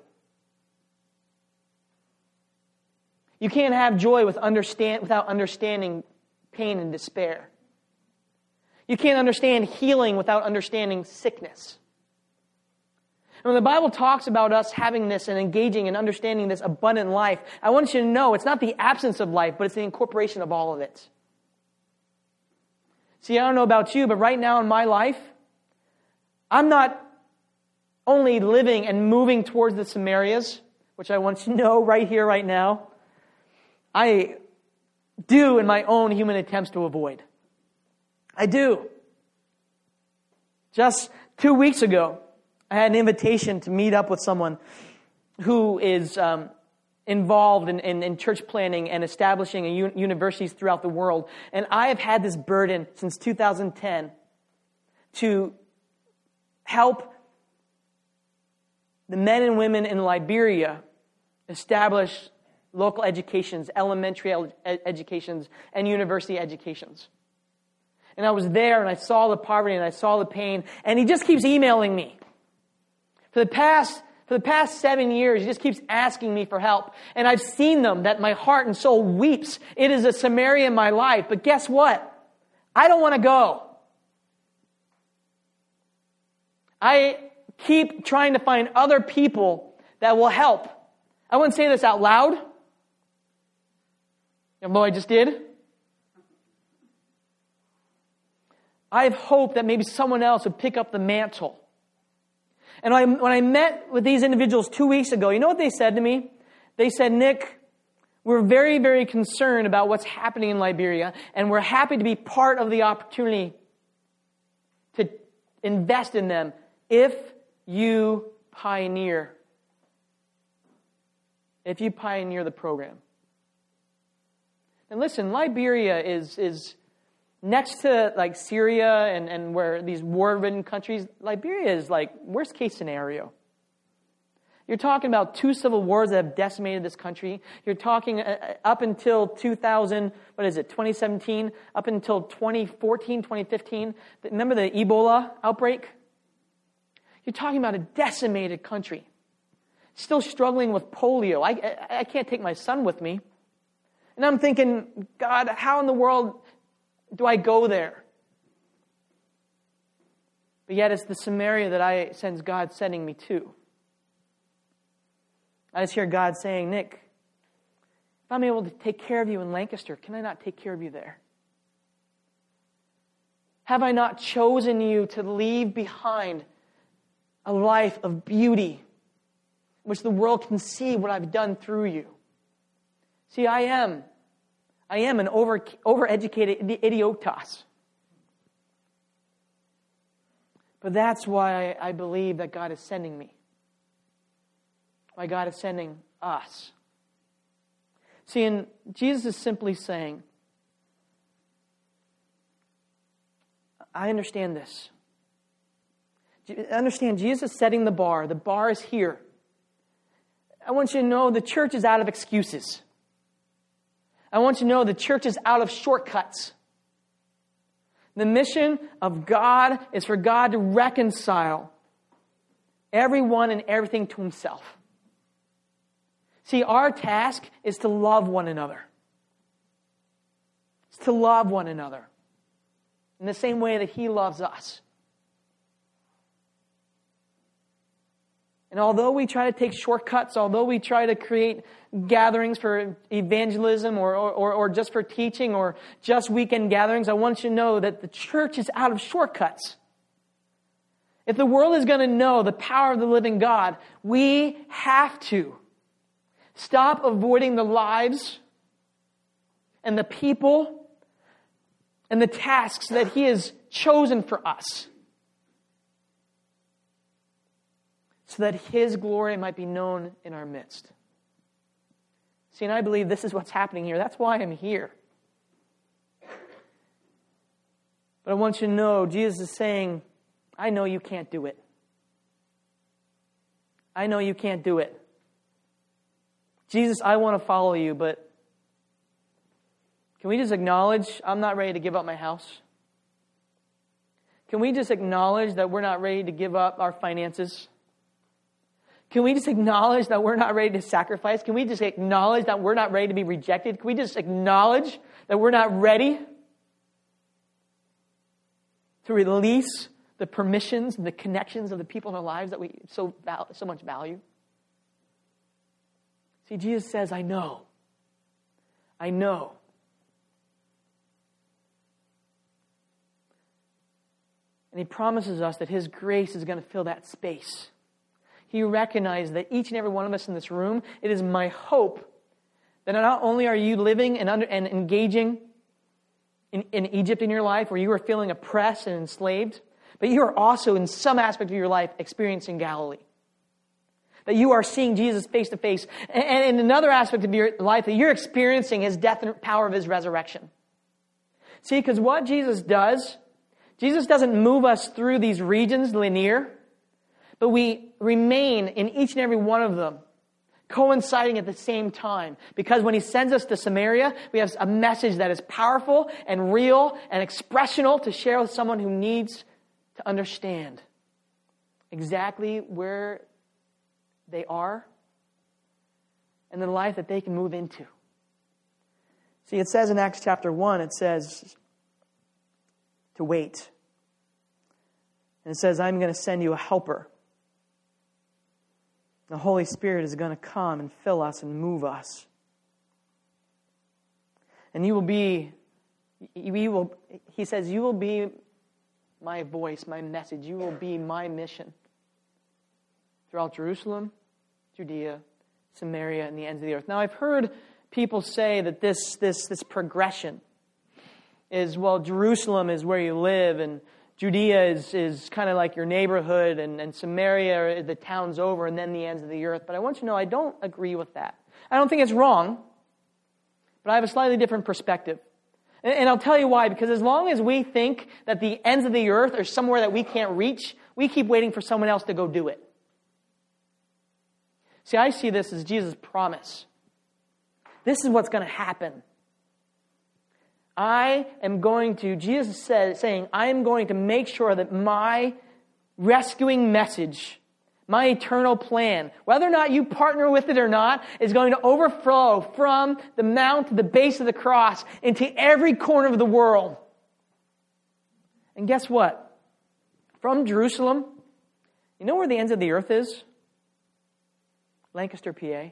You can't have joy without understanding pain and despair. You can't understand healing without understanding sickness. And when the Bible talks about us having this and engaging and understanding this abundant life, I want you to know it's not the absence of life, but it's the incorporation of all of it. See, I don't know about you, but right now in my life, I'm not only living and moving towards the Samarias, which I want you to know right here, right now, I do in my own human attempts to avoid. I do. Just 2 weeks ago, I had an invitation to meet up with someone who is involved in church planning and establishing universities throughout the world. And I have had this burden since 2010 to help the men and women in Liberia establish local educations, elementary educations, and university educations. And I was there and I saw the poverty and I saw the pain, and he just keeps emailing me. For the past 7 years, he just keeps asking me for help. And I've seen them, that my heart and soul weeps. It is a Samaria in my life. But guess what? I don't want to go. I keep trying to find other people that will help. I wouldn't say this out loud, although I just did. I have hope that maybe someone else would pick up the mantle. And when I met with these individuals 2 weeks ago, you know what they said to me? They said, Nick, we're very, very concerned about what's happening in Liberia, and we're happy to be part of the opportunity to invest in them if you pioneer the program. And listen, Liberia is next to like Syria and where these war-ridden countries, Liberia is like worst case scenario. You're talking about 2 civil wars that have decimated this country. You're talking up until 2017, up until 2014, 2015. Remember the Ebola outbreak? You're talking about a decimated country. Still struggling with polio. I can't take my son with me. And I'm thinking, God, how in the world do I go there? But yet it's the Samaria that I sense God sending me to. I just hear God saying, Nick, if I'm able to take care of you in Lancaster, can I not take care of you there? Have I not chosen you to leave behind a life of beauty, which the world can see what I've done through you? See, I am an overeducated idiotas. But that's why I believe that God is sending me. Why God is sending us. See, and Jesus is simply saying, I understand this. Understand, Jesus is setting the bar. The bar is here. I want you to know the church is out of excuses. I want you to know the church is out of shortcuts. The mission of God is for God to reconcile everyone and everything to himself. See, our task is to love one another. It's to love one another in the same way that he loves us. And although we try to take shortcuts, although we try to create gatherings for evangelism or just for teaching or just weekend gatherings, I want you to know that the church is out of shortcuts. If the world is going to know the power of the living God, we have to stop avoiding the lives and the people and the tasks that He has chosen for us, so that His glory might be known in our midst. See, and I believe this is what's happening here. That's why I'm here. But I want you to know, Jesus is saying, I know you can't do it. I know you can't do it. Jesus, I want to follow you, but can we just acknowledge I'm not ready to give up my house? Can we just acknowledge that we're not ready to give up our finances? Can we just acknowledge that we're not ready to sacrifice? Can we just acknowledge that we're not ready to be rejected? Can we just acknowledge that we're not ready to release the permissions and the connections of the people in our lives that we so much value? See, Jesus says, I know. I know. And He promises us that His grace is going to fill that space. He recognized that each and every one of us in this room, it is my hope that not only are you living and engaging in Egypt in your life, where you are feeling oppressed and enslaved, but you are also in some aspect of your life experiencing Galilee. That you are seeing Jesus face to face. And in another aspect of your life, that you're experiencing His death and power of His resurrection. See, because what Jesus doesn't move us through these regions linear, but we remain in each and every one of them, coinciding at the same time. Because when He sends us to Samaria, we have a message that is powerful and real and expressional to share with someone who needs to understand exactly where they are and the life that they can move into. See, it says in Acts chapter 1, it says to wait. And it says, I'm going to send you a helper. The Holy Spirit is going to come and fill us and move us. And He says, you will be my voice, my message. You will be my mission throughout Jerusalem, Judea, Samaria, and the ends of the earth. Now, I've heard people say that this progression is, well, Jerusalem is where you live, and Judea is kind of like your neighborhood, and Samaria, the town's over, and then the ends of the earth. But I want you to know, I don't agree with that. I don't think it's wrong, but I have a slightly different perspective. And I'll tell you why, because as long as we think that the ends of the earth are somewhere that we can't reach, we keep waiting for someone else to go do it. See, I see this as Jesus' promise. This is what's going to happen. Jesus is saying, I am going to make sure that my rescuing message, my eternal plan, whether or not you partner with it or not, is going to overflow from the mount to the base of the cross into every corner of the world. And guess what? From Jerusalem, you know where the ends of the earth is? Lancaster, PA.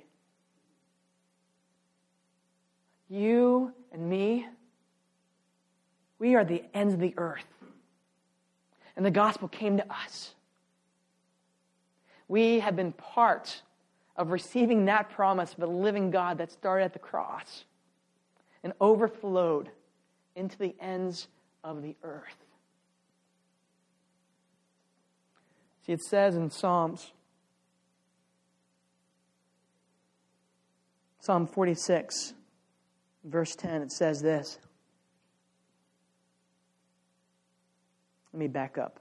You and me, we are the ends of the earth. And the gospel came to us. We have been part of receiving that promise of the living God that started at the cross and overflowed into the ends of the earth. See, it says in Psalm 46, verse 10, it says this. Let me back up.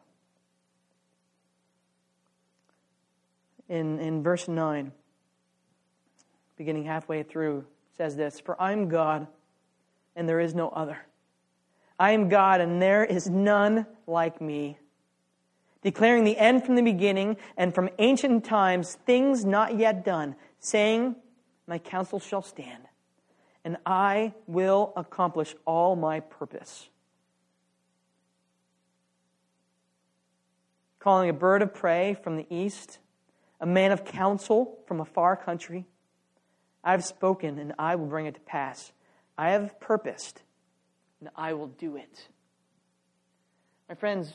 In verse 9, beginning halfway through, it says this, For I am God, and there is no other. I am God, and there is none like me, declaring the end from the beginning, and from ancient times things not yet done, saying, My counsel shall stand, and I will accomplish all my purpose. Calling a bird of prey from the east, a man of counsel from a far country. I have spoken, and I will bring it to pass. I have purposed, and I will do it. My friends,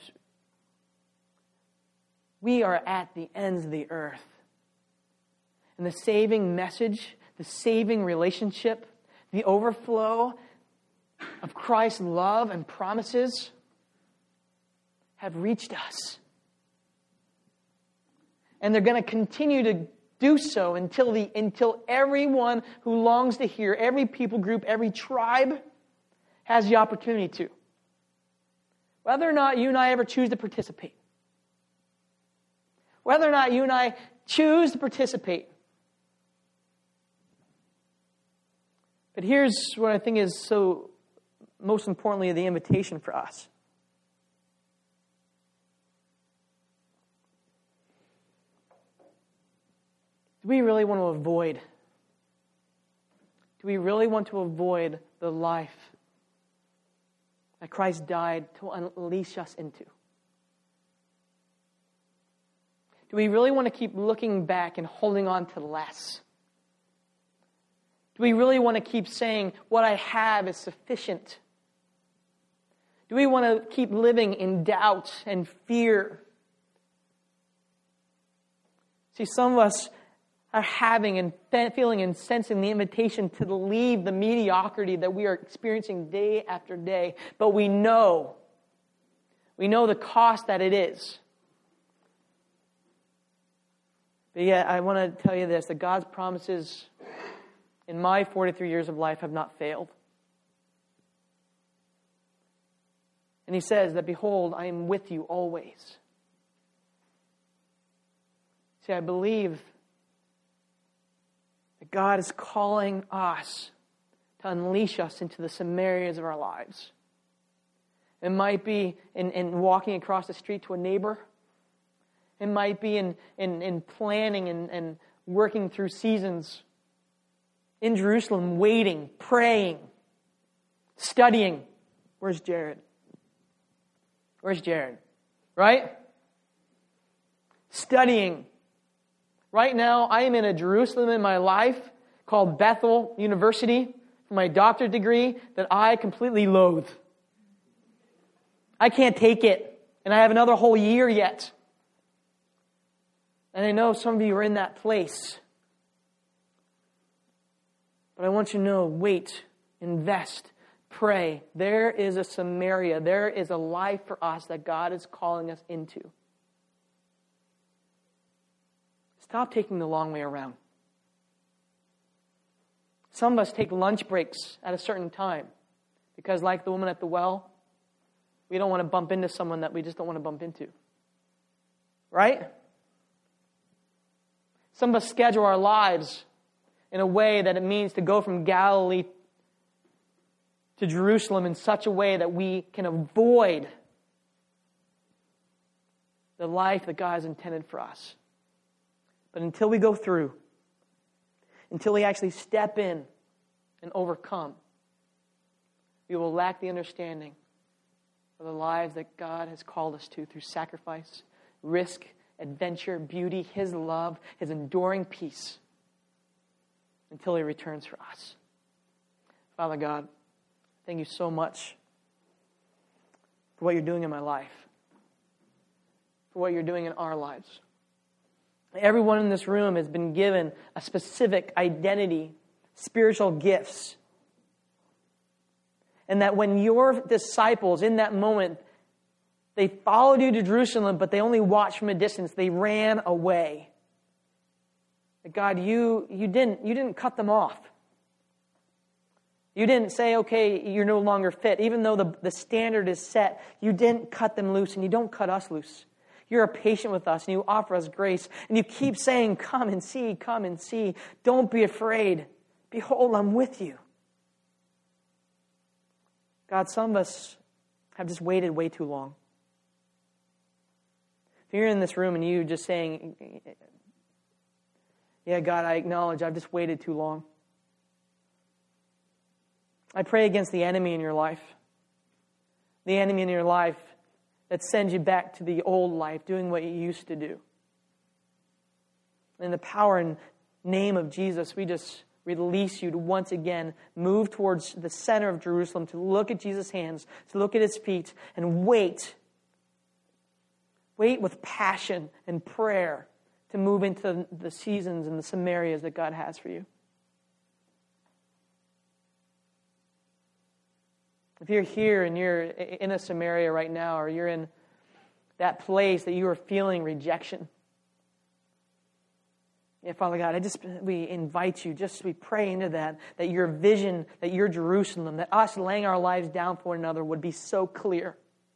we are at the ends of the earth. And the saving message, the saving relationship, the overflow of Christ's love and promises have reached us. And they're going to continue to do so until everyone who longs to hear, every people group, every tribe has the opportunity to. Whether or not you and I ever choose to participate. Whether or not you and I choose to participate. But here's what I think is so, most importantly, the invitation for us. Do we really want to avoid? Do we really want to avoid the life that Christ died to unleash us into? Do we really want to keep looking back and holding on to less? Do we really want to keep saying, what I have is sufficient? Do we want to keep living in doubt and fear? See, some of us are having and feeling and sensing the invitation to leave the mediocrity that we are experiencing day after day. But we know the cost that it is. But yet, I want to tell you this, that God's promises in my 43 years of life have not failed. And He says that, behold, I am with you always. See, I believe that God is calling us to unleash us into the Samarias of our lives. It might be in walking across the street to a neighbor. It might be in planning and working through seasons in Jerusalem, waiting, praying, studying. Where's Jared? Where's Jared? Right? Studying. Right now, I am in a Jerusalem in my life called Bethel University for my doctorate degree that I completely loathe. I can't take it. And I have another whole year yet. And I know some of you are in that place. But I want you to know, wait, invest, pray. There is a Samaria. There is a life for us that God is calling us into. Stop taking the long way around. Some of us take lunch breaks at a certain time because, like the woman at the well, we don't want to bump into someone that we just don't want to bump into. Right? Some of us schedule our lives in a way that it means to go from Galilee to Jerusalem in such a way that we can avoid the life that God has intended for us. But until we go through, until we actually step in and overcome, we will lack the understanding of the lives that God has called us to through sacrifice, risk, adventure, beauty, His love, His enduring peace, until He returns for us. Father God, thank you so much for what you're doing in my life, for what you're doing in our lives. Everyone in this room has been given a specific identity, spiritual gifts. And that when your disciples, in that moment, they followed you to Jerusalem, but they only watched from a distance. They ran away. God, you didn't cut them off. You didn't say, okay, you're no longer fit. Even though the standard is set, you didn't cut them loose, and you don't cut us loose. You're patient with us, and you offer us grace. And you keep saying, come and see, come and see. Don't be afraid. Behold, I'm with you. God, some of us have just waited way too long. If you're in this room and you just saying, yeah, God, I acknowledge I've just waited too long. I pray against the enemy in your life. The enemy in your life that sends you back to the old life, doing what you used to do. In the power and name of Jesus, we just release you to once again move towards the center of Jerusalem, to look at Jesus' hands, to look at his feet, and wait. Wait with passion and prayer to move into the seasons and the Samarias that God has for you. If you're here and you're in a Samaria right now, or you're in that place that you are feeling rejection, yeah, Father God, we invite you, we pray into that your vision, that your Jerusalem, that us laying our lives down for one another would be so clear.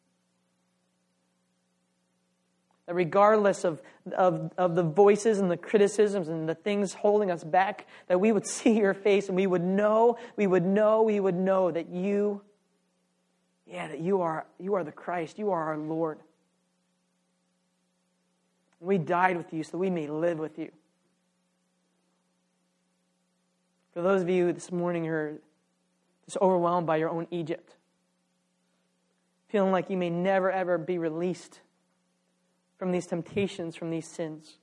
That regardless of the voices and the criticisms and the things holding us back, that we would see your face and we would know that you are the Christ, you are our Lord. We died with you so that we may live with you. For those of you this morning who are just overwhelmed by your own Egypt, feeling like you may never ever be released from these temptations, from these sins.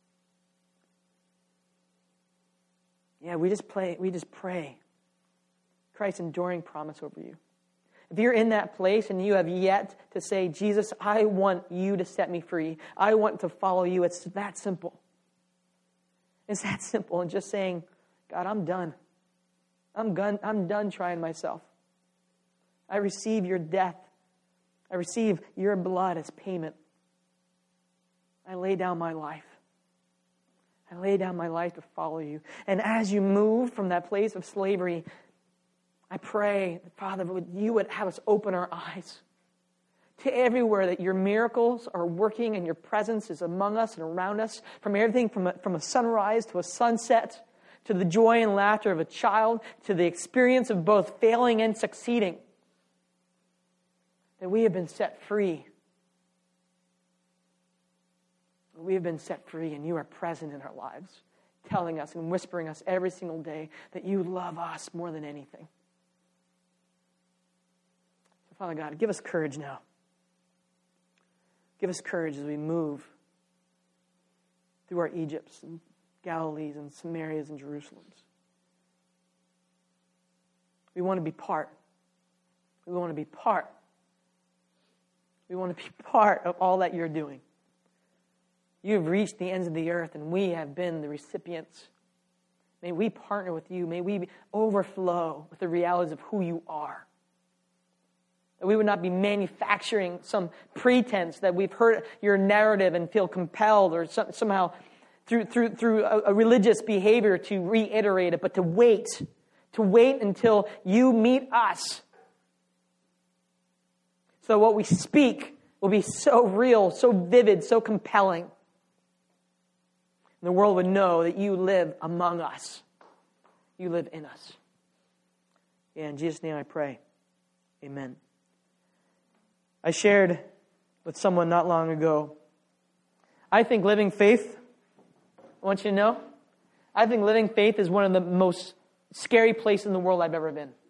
Yeah, we just pray Christ's enduring promise over you. If you're in that place and you have yet to say, Jesus, I want you to set me free. I want to follow you. It's that simple. It's that simple. And just saying, God, I'm done. I'm done trying myself. I receive your death. I receive your blood as payment. I lay down my life. I lay down my life to follow you. And as you move from that place of slavery, I pray, Father, you would have us open our eyes to everywhere that your miracles are working and your presence is among us and around us, from everything from a sunrise to a sunset, to the joy and laughter of a child, to the experience of both failing and succeeding. That we have been set free. We have been set free, and you are present in our lives, telling us and whispering us every single day that you love us more than anything. So, Father God, give us courage now. Give us courage as we move through our Egypts and Galilees and Samarias and Jerusalems. We want to be part. We want to be part. We want to be part of all that you're doing. You have reached the ends of the earth, and we have been the recipients. May we partner with you. May we overflow with the realities of who you are. That we would not be manufacturing some pretense that we've heard your narrative and feel compelled or somehow through a religious behavior to reiterate it, but to wait until you meet us. So what we speak will be so real, so vivid, so compelling. And the world would know that you live among us. You live in us. Yeah, in Jesus' name I pray. Amen. I shared with someone not long ago, I think living faith, I want you to know, I think living faith is one of the most scary places in the world I've ever been.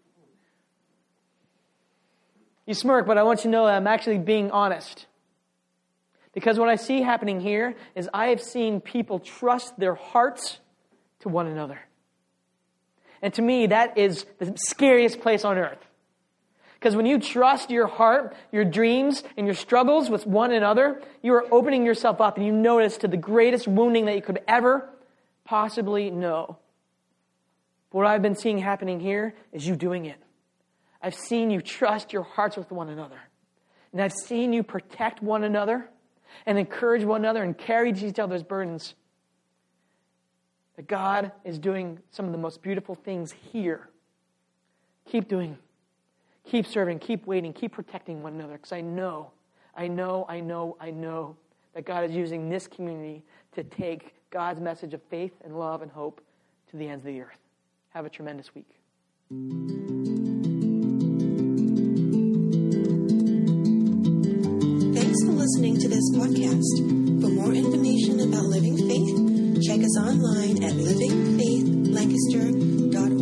You smirk, but I want you to know that I'm actually being honest. Because what I see happening here is I have seen people trust their hearts to one another. And to me, that is the scariest place on earth. Because when you trust your heart, your dreams, and your struggles with one another, you are opening yourself up and you notice to the greatest wounding that you could ever possibly know. But what I've been seeing happening here is you doing it. I've seen you trust your hearts with one another. And I've seen you protect one another and encourage one another and carry each other's burdens. That God is doing some of the most beautiful things here. Keep doing. Keep serving. Keep waiting. Keep protecting one another. Because I know that God is using this community to take God's message of faith and love and hope to the ends of the earth. Have a tremendous week. Thanks for listening to this podcast. For more information about Living Faith, check us online at livingfaithlancaster.org.